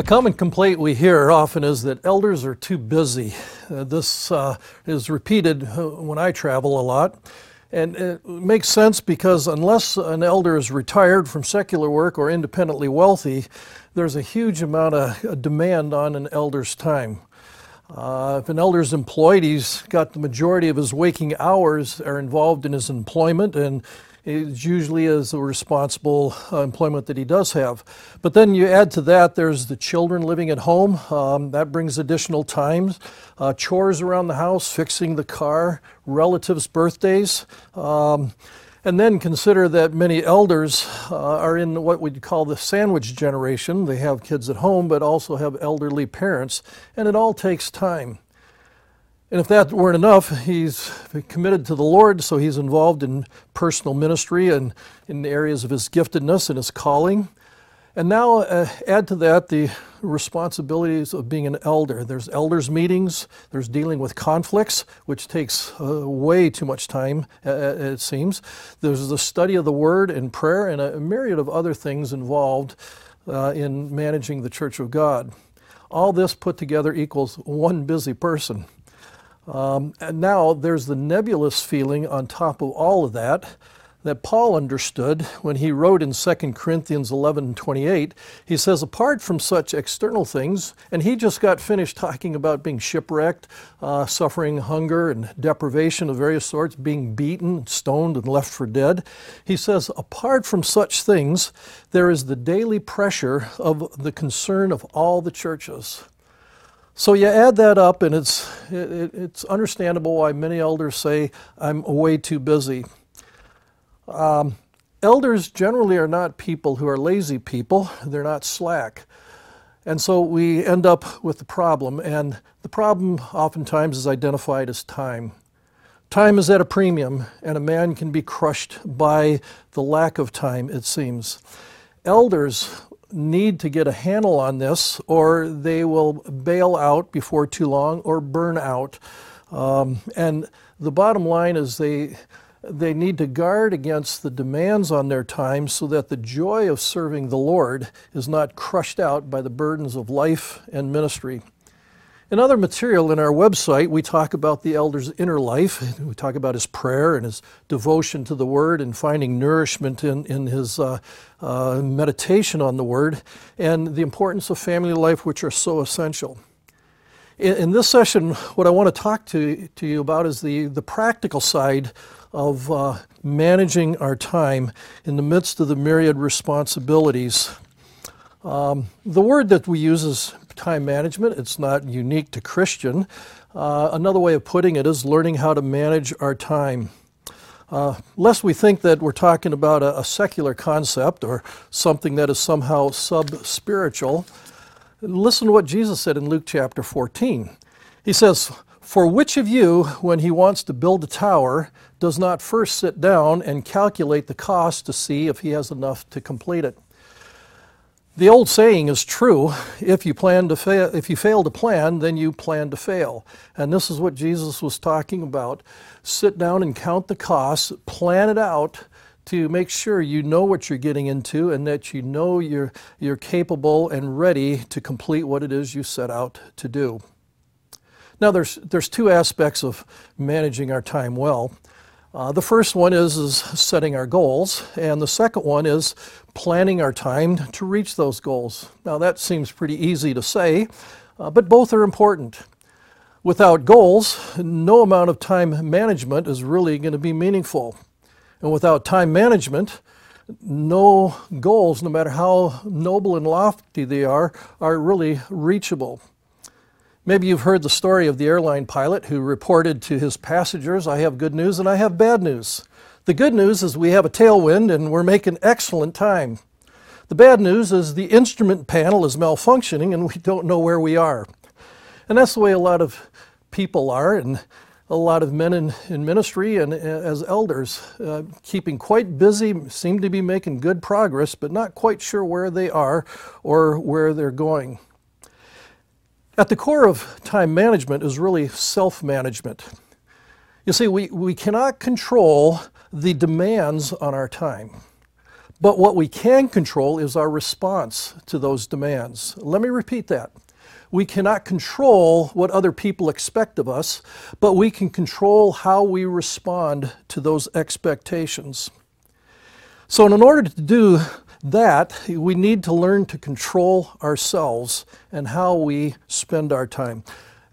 A common complaint we hear often is that elders are too busy. This is repeated when I travel a lot. And it makes sense because unless an elder is retired from secular work or independently wealthy, there's a huge amount of demand on an elder's time. If an elder's employed, he's got the majority of his waking hours are involved in his employment, and it usually is a responsible employment that he does have. But then you add to that, there's the children living at home. That brings additional time. Chores around the house, fixing the car, relatives' birthdays. And then consider that many elders are in what we'd call the sandwich generation. They have kids at home, but also have elderly parents, and it all takes time. And if that weren't enough, he's committed to the Lord, so he's involved in personal ministry and in the areas of his giftedness and his calling. And now add to that the responsibilities of being an elder. There's elders' meetings, there's dealing with conflicts, which takes way too much time, it seems. There's the study of the Word and prayer and a myriad of other things involved in managing the Church of God. All this put together equals one busy person. And now there's the nebulous feeling on top of all of that Paul understood when he wrote in 2 Corinthians 11:28. He says, apart from such external things, and he just got finished talking about being shipwrecked, suffering hunger and deprivation of various sorts, being beaten, stoned, and left for dead. He says, apart from such things, there is the daily pressure of the concern of all the churches. So you add that up, and it's understandable why many elders say, I'm way too busy. Elders generally are not people who are lazy people. They're not slack. And so we end up with the problem, and the problem oftentimes is identified as time. Time is at a premium, and a man can be crushed by the lack of time, it seems. Elders need to get a handle on this, or they will bail out before too long or burn out. And the bottom line is they need to guard against the demands on their time so that the joy of serving the Lord is not crushed out by the burdens of life and ministry. In other material in our website, we talk about the elder's inner life. We talk about his prayer and his devotion to the Word and finding nourishment in his meditation on the Word, and the importance of family life, which are so essential. In this session, what I want to talk to you about is the practical side of managing our time in the midst of the myriad responsibilities. The word that we use is time management. It's not unique to Christian. Another way of putting it is learning how to manage our time. Lest we think that we're talking about a secular concept or something that is somehow sub-spiritual, listen to what Jesus said in Luke chapter 14. He says, for which of you, when he wants to build a tower, does not first sit down and calculate the cost to see if he has enough to complete it? The old saying is true, if you fail to plan, then you plan to fail. And this is what Jesus was talking about. Sit down and count the costs, plan it out to make sure you know what you're getting into and that you know you're capable and ready to complete what it is you set out to do. Now there's two aspects of managing our time well. The first one is setting our goals, and the second one is planning our time to reach those goals. Now that seems pretty easy to say, but both are important. Without goals, no amount of time management is really going to be meaningful. And without time management, no goals, no matter how noble and lofty they are really reachable. Maybe you've heard the story of the airline pilot who reported to his passengers, I have good news and I have bad news. The good news is we have a tailwind and we're making excellent time. The bad news is the instrument panel is malfunctioning and we don't know where we are. And that's the way a lot of people are, and a lot of men in ministry and as elders, keeping quite busy, seem to be making good progress, but not quite sure where they are or where they're going. At the core of time management is really self-management. You see, we cannot control the demands on our time, But what we can control is our response to those demands. Let me repeat that. We cannot control what other people expect of us, but we can control how we respond to those expectations. So in order to do that, we need to learn to control ourselves and how we spend our time.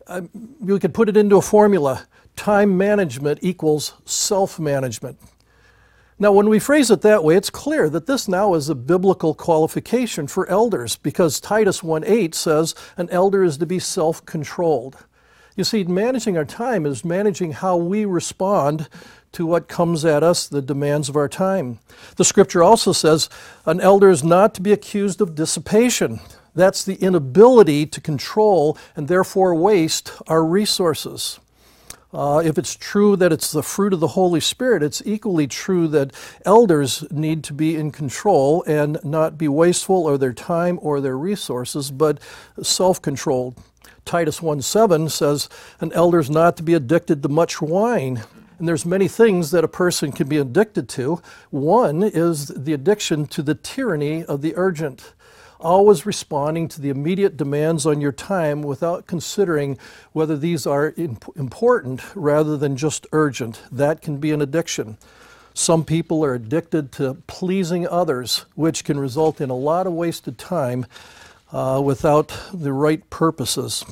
We could put it into a formula. Time management equals self-management. Now, when we phrase it that way, it's clear that this now is a biblical qualification for elders, because Titus 1:8 says an elder is to be self-controlled. You see, managing our time is managing how we respond to what comes at us, the demands of our time. The scripture also says an elder is not to be accused of dissipation. That's the inability to control and therefore waste our resources. If it's true that it's the fruit of the Holy Spirit, it's equally true that elders need to be in control and not be wasteful of their time or their resources, but self-controlled. Titus 1:7 says an elder is not to be addicted to much wine. And there's many things that a person can be addicted to. One is the addiction to the tyranny of the urgent, always responding to the immediate demands on your time without considering whether these are important rather than just urgent. That can be an addiction. Some people are addicted to pleasing others, which can result in a lot of wasted time without the right purposes.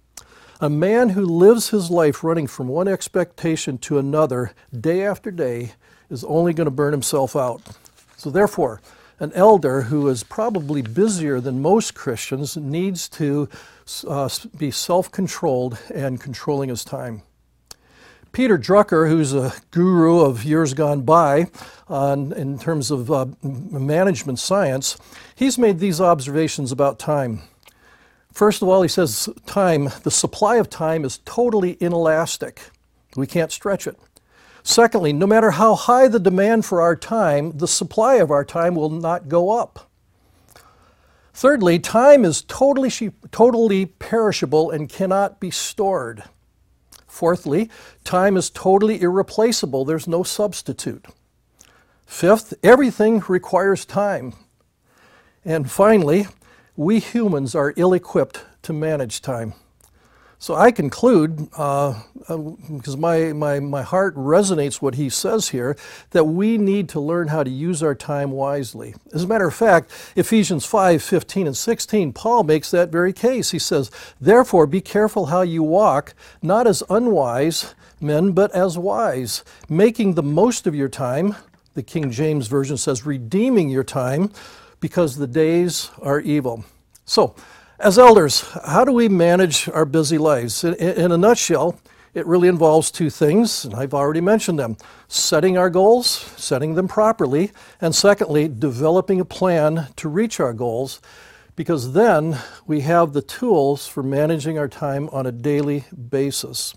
A man who lives his life running from one expectation to another day after day is only going to burn himself out. So therefore, an elder who is probably busier than most Christians needs to be self-controlled and controlling his time. Peter Drucker, who's a guru of years gone by in terms of management science, he's made these observations about time. First of all, he says the supply of time is totally inelastic. We can't stretch it. Secondly, no matter how high the demand for our time, the supply of our time will not go up. Thirdly, time is totally perishable and cannot be stored. Fourthly, time is totally irreplaceable. There's no substitute. Fifth, everything requires time. And finally, we humans are ill-equipped to manage time. So I conclude, because my heart resonates what he says here, that we need to learn how to use our time wisely. As a matter of fact, Ephesians 5:15 and 16, Paul makes that very case. He says, "Therefore be careful how you walk, not as unwise men, but as wise, making the most of your time." The King James Version says, "redeeming your time, because the days are evil." So, as elders, how do we manage our busy lives? In a nutshell, it really involves two things, and I've already mentioned them. Setting our goals, setting them properly, and secondly, developing a plan to reach our goals, because then we have the tools for managing our time on a daily basis.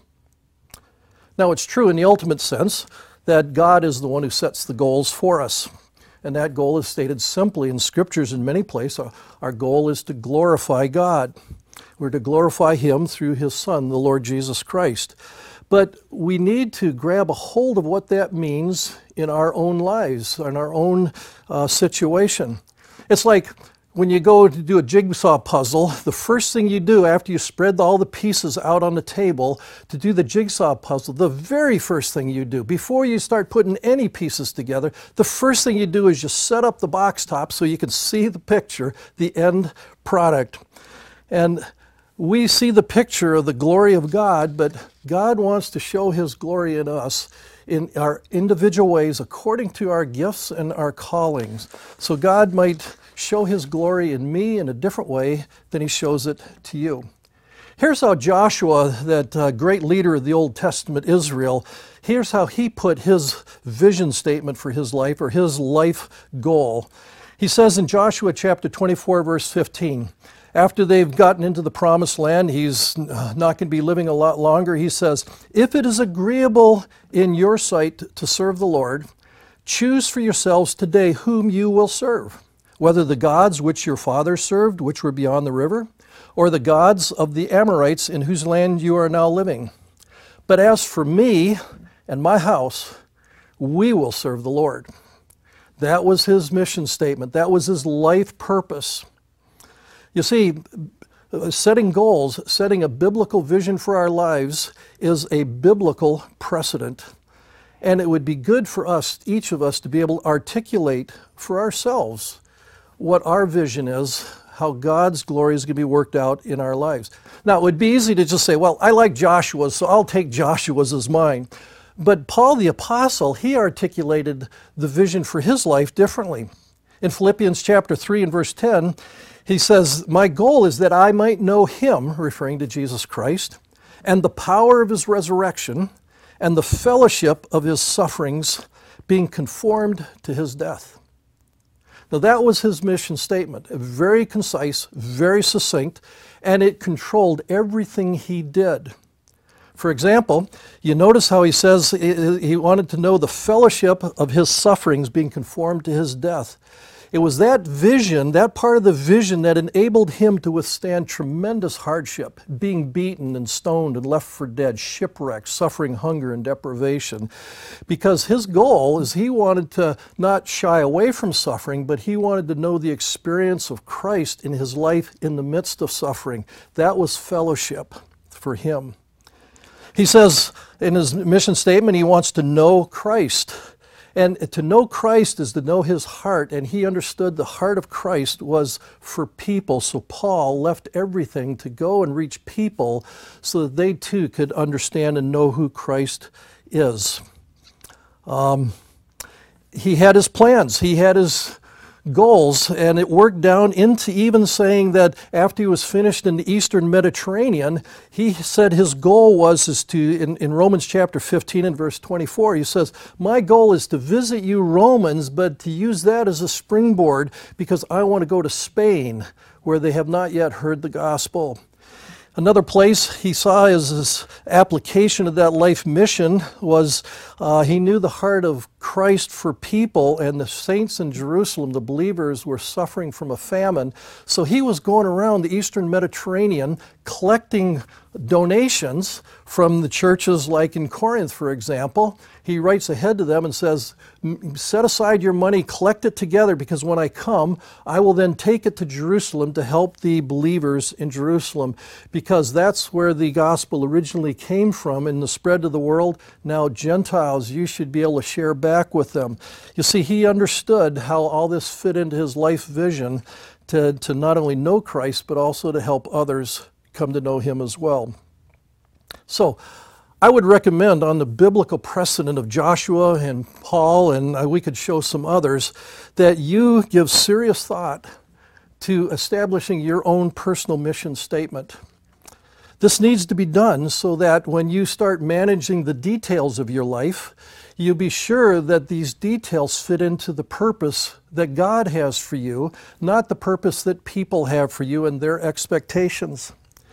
Now, it's true in the ultimate sense that God is the one who sets the goals for us. And that goal is stated simply in scriptures in many places. Our goal is to glorify God. We're to glorify Him through His Son, the Lord Jesus Christ. But we need to grab a hold of what that means in our own lives, in our own situation. It's like when you go to do a jigsaw puzzle, the first thing you do after you spread all the pieces out on the table to do the jigsaw puzzle, the very first thing you do, before you start putting any pieces together, the first thing you do is just set up the box top so you can see the picture, the end product. And we see the picture of the glory of God, but God wants to show His glory in us in our individual ways according to our gifts and our callings. So God might show His glory in me in a different way than He shows it to you. Here's how Joshua, that great leader of the Old Testament Israel, here's how he put his vision statement for his life, or his life goal. He says in Joshua chapter 24, verse 15, after they've gotten into the promised land, he's not going to be living a lot longer. He says, "If it is agreeable in your sight to serve the Lord, choose for yourselves today whom you will serve, whether the gods which your fathers served, which were beyond the river, or the gods of the Amorites in whose land you are now living. But as for me and my house, we will serve the Lord." That was his mission statement. That was his life purpose. You see, setting goals, setting a biblical vision for our lives is a biblical precedent. And it would be good for us, each of us, to be able to articulate for ourselves what our vision is, how God's glory is going to be worked out in our lives. Now, it would be easy to just say, well, I like Joshua's, so I'll take Joshua's as mine. But Paul the Apostle, he articulated the vision for his life differently. In Philippians chapter 3 and verse 10, he says, my goal is that I might know him, referring to Jesus Christ, and the power of his resurrection, and the fellowship of his sufferings, being conformed to his death. Now that was his mission statement, very concise, very succinct, and it controlled everything he did. For example, you notice how he says he wanted to know the fellowship of his sufferings being conformed to his death. It was that vision, that part of the vision, that enabled him to withstand tremendous hardship, being beaten and stoned and left for dead, shipwrecked, suffering hunger and deprivation. Because his goal is he wanted to not shy away from suffering, but he wanted to know the experience of Christ in his life in the midst of suffering. That was fellowship for him. He says in his mission statement he wants to know Christ. And to know Christ is to know his heart, and he understood the heart of Christ was for people. So Paul left everything to go and reach people so that they too could understand and know who Christ is. He had his plans, he had his goals, and it worked down into even saying that after he was finished in the Eastern Mediterranean, he said his goal was in Romans chapter 15 and verse 24, he says, my goal is to visit you Romans, but to use that as a springboard because I want to go to Spain where they have not yet heard the gospel. Another place he saw as his application of that life mission was he knew the heart of Christ for people, and the saints in Jerusalem, the believers, were suffering from a famine. So he was going around the Eastern Mediterranean collecting donations from the churches like in Corinth, for example. He writes ahead to them and says, set aside your money, collect it together, because when I come, I will then take it to Jerusalem to help the believers in Jerusalem, because that's where the gospel originally came from in the spread to the world. Now Gentiles, you should be able to share back with them. You see, he understood how all this fit into his life vision to not only know Christ, but also to help others come to know him as well. So I would recommend, on the biblical precedent of Joshua and Paul, and we could show some others, that you give serious thought to establishing your own personal mission statement. This needs to be done so that when you start managing the details of your life, you'll be sure that these details fit into the purpose that God has for you, not the purpose that people have for you and their expectations.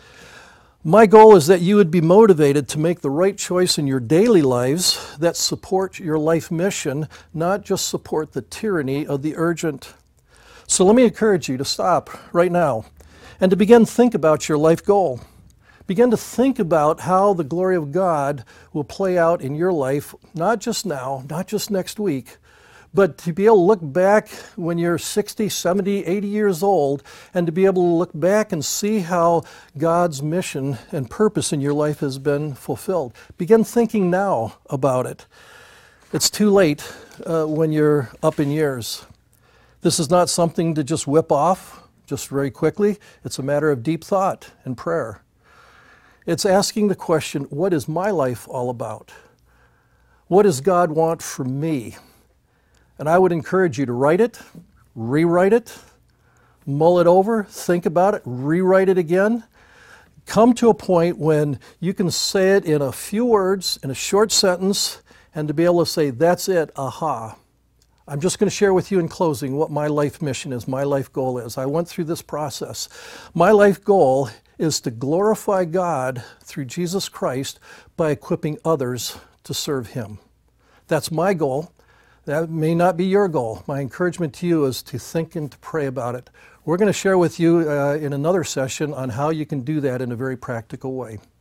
My goal is that you would be motivated to make the right choice in your daily lives that support your life mission, not just support the tyranny of the urgent. So let me encourage you to stop right now and to begin to think about your life goal. Begin to think about how the glory of God will play out in your life, not just now, not just next week, but to be able to look back when you're 60, 70, 80 years old, and to be able to look back and see how God's mission and purpose in your life has been fulfilled. Begin thinking now about it. It's too late when you're up in years. This is not something to just whip off just very quickly. It's a matter of deep thought and prayer. It's asking the question, what is my life all about? What does God want from me? And I would encourage you to write it, rewrite it, mull it over, think about it, rewrite it again. Come to a point when you can say it in a few words, in a short sentence, and to be able to say, that's it, aha. I'm just going to share with you in closing what my life mission is, my life goal is. I went through this process. My life goal is to glorify God through Jesus Christ by equipping others to serve Him. That's my goal. That may not be your goal. My encouragement to you is to think and to pray about it. We're going to share with you in another session on how you can do that in a very practical way.